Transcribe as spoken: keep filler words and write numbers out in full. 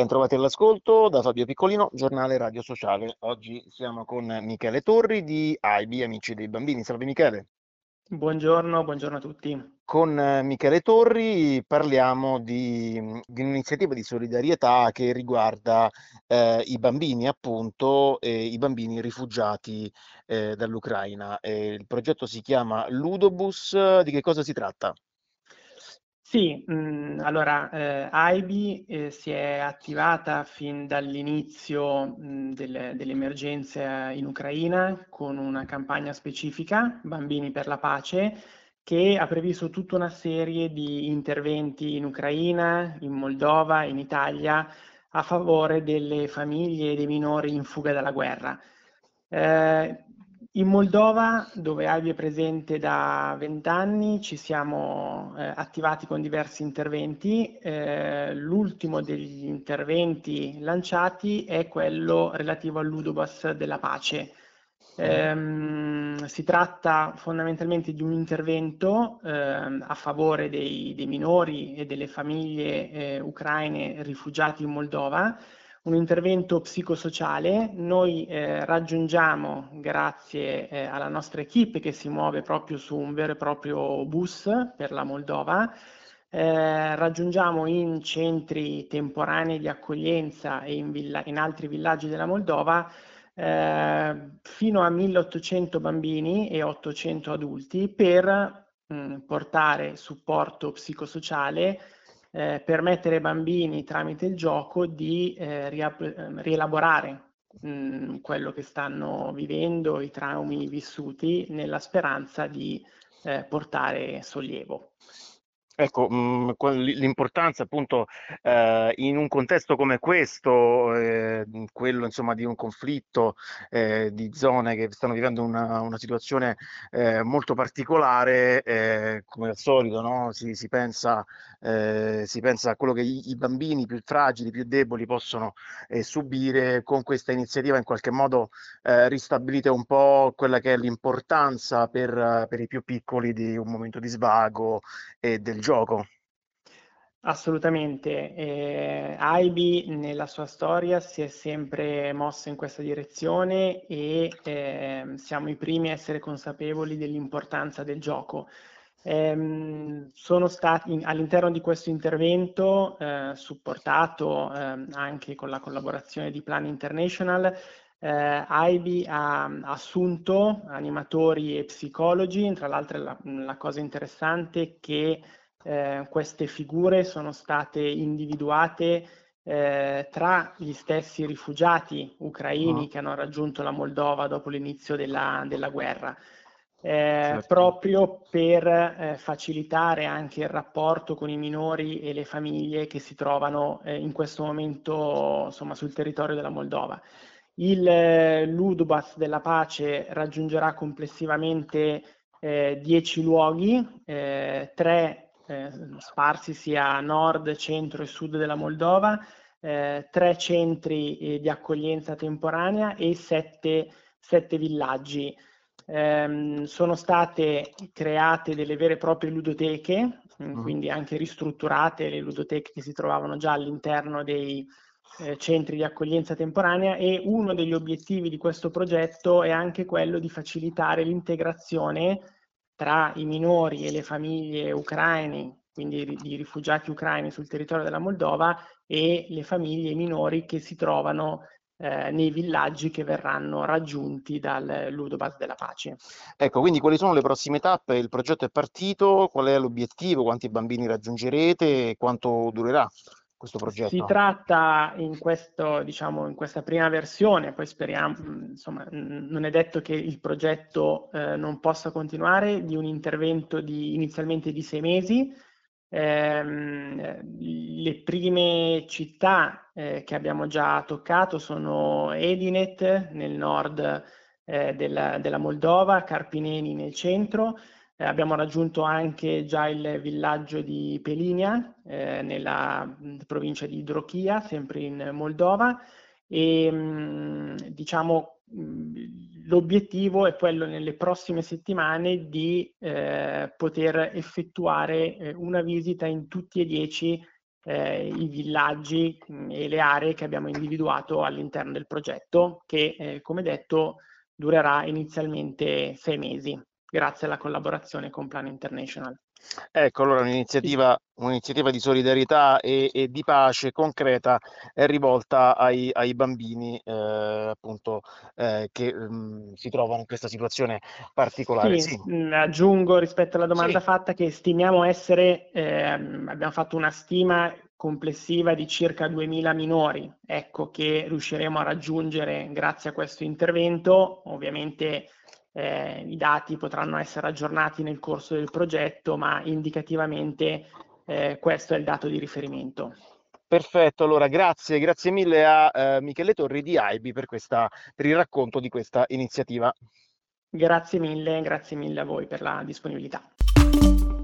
ben trovati all'ascolto da Fabio Piccolino, giornale Radio Sociale. Oggi siamo con Michele Torri di A I B, Amici dei Bambini. Salve Michele. Buongiorno, buongiorno a tutti. Con eh, Michele Torri parliamo di, di un'iniziativa di solidarietà che riguarda eh, i bambini, appunto, e i bambini rifugiati eh, dall'Ucraina. Eh, il progetto si chiama Ludobus. Di che cosa si tratta? Sì, mh, allora eh, A I B eh, si è attivata fin dall'inizio mh, delle- dell'emergenza in Ucraina con una campagna specifica, Bambini per la Pace, che ha previsto tutta una serie di interventi in Ucraina, in Moldova, in Italia, a favore delle famiglie e dei minori in fuga dalla guerra. Eh, in Moldova, dove A I B è presente da vent'anni, ci siamo eh, attivati con diversi interventi. Eh, l'ultimo degli interventi lanciati è quello relativo al Ludobus della pace. Ehm, si tratta fondamentalmente di un intervento ehm, a favore dei, dei minori e delle famiglie eh, ucraine rifugiati in Moldova, un intervento psicosociale. Noi eh, raggiungiamo, grazie eh, alla nostra equipe che si muove proprio su un vero e proprio bus per la Moldova, eh, raggiungiamo in centri temporanei di accoglienza e in, villa- in altri villaggi della Moldova eh, fino a milleottocento bambini e ottocento adulti per mh, portare supporto psicosociale, eh, permettere ai bambini tramite il gioco di eh, rielaborare mh, quello che stanno vivendo, i traumi vissuti, nella speranza di eh, portare sollievo. Ecco, mh, qual- l'importanza appunto eh, in un contesto come questo, eh, quello insomma di un conflitto, eh, di zone che stanno vivendo una, una situazione eh, molto particolare, eh, come al solito, no? Si, si pensa, eh, si pensa a quello che i, i bambini più fragili, più deboli possono eh, subire. Con questa iniziativa in qualche modo eh, ristabilite un po' quella che è l'importanza per, per i più piccoli di un momento di svago e del gioco. Assolutamente. Eh, A I B nella sua storia si è sempre mossa in questa direzione e ehm, siamo i primi a essere consapevoli dell'importanza del gioco. Ehm, sono stati in- all'interno di questo intervento, eh, supportato ehm, anche con la collaborazione di Plan International, eh, A I B ha assunto animatori e psicologi. Tra l'altro la, la cosa interessante è che eh, queste figure sono state individuate eh, tra gli stessi rifugiati Mm, ucraini che hanno raggiunto la Moldova dopo l'inizio della, della guerra. Eh, certo. proprio per eh, facilitare anche il rapporto con i minori e le famiglie che si trovano eh, in questo momento, insomma, sul territorio della Moldova. Il eh, Ludobus della pace raggiungerà complessivamente eh, dieci luoghi, eh, tre eh, sparsi sia a nord, centro e sud della Moldova, eh, tre centri eh, di accoglienza temporanea e sette, sette villaggi. Ehm, sono state create delle vere e proprie ludoteche, mh, Mm. quindi anche ristrutturate le ludoteche che si trovavano già all'interno dei eh, centri di accoglienza temporanea, e uno degli obiettivi di questo progetto è anche quello di facilitare l'integrazione tra i minori e le famiglie ucraine, quindi di rifugiati ucraini sul territorio della Moldova, e le famiglie minori che si trovano eh, nei villaggi che verranno raggiunti dal Ludobus della pace. Ecco, quindi quali sono le prossime tappe? Il progetto è partito, qual è l'obiettivo? Quanti bambini raggiungerete e quanto durerà questo Si progetto? tratta in questo, diciamo, in questa prima versione, poi speriamo, insomma, non è detto che il progetto eh, non possa continuare, di un intervento di, inizialmente di sei mesi. Ehm, le prime città eh, che abbiamo già toccato sono Edinet nel nord eh, della, della Moldova, Carpineni nel centro. Eh, abbiamo raggiunto anche già il villaggio di Pelinia, eh, nella mh, provincia di Drochia, sempre in Moldova, e mh, diciamo mh, l'obiettivo è quello nelle prossime settimane di eh, poter effettuare eh, una visita in tutti e dieci eh, i villaggi mh, e le aree che abbiamo individuato all'interno del progetto, che eh, come detto durerà inizialmente sei mesi, grazie alla collaborazione con Plan International. Ecco, allora un'iniziativa, un'iniziativa di solidarietà e, e di pace concreta è rivolta ai, ai bambini eh, appunto eh, che mm, si trovano in questa situazione particolare. Sì, Sì, mh, aggiungo rispetto alla domanda sì. fatta che stimiamo essere, ehm, abbiamo fatto una stima complessiva di circa duemila minori, ecco, che riusciremo a raggiungere grazie a questo intervento. Ovviamente eh, i dati potranno essere aggiornati nel corso del progetto, ma indicativamente eh, questo è il dato di riferimento. Perfetto, allora grazie, grazie mille a eh, Michele Torri di AIBI per questa, per il racconto di questa iniziativa. Grazie mille, grazie mille a voi per la disponibilità.